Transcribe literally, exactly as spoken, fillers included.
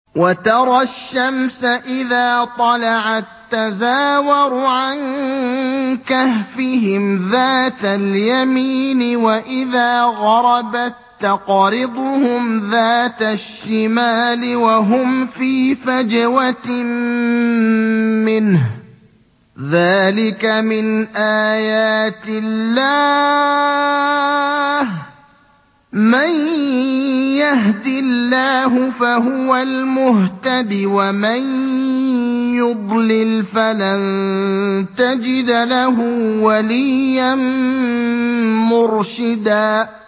وَتَرَى الشَّمْسَ إِذَا طَلَعَت تَّزَاوَرُ عَن كَهْفِهِمْ ذَاتَ الْيَمِينِ وَإِذَا غَرَبَت تَّقْرِضُهُمْ ذَاتَ الشِّمَالِ وَهُمْ فِي فَجْوَةٍ مِّنْهُ ۚ ذَٰلِكَ مِنْ آيَاتِ اللَّهِ ۗ مَن يَهْدِ اللَّهُ فَهُوَ الْمُهْتَدِ ۖ وَمَن يُضْلِلْ فَلَن تَجِدَ لَهُ وَلِيًّا مُّرْشِدًا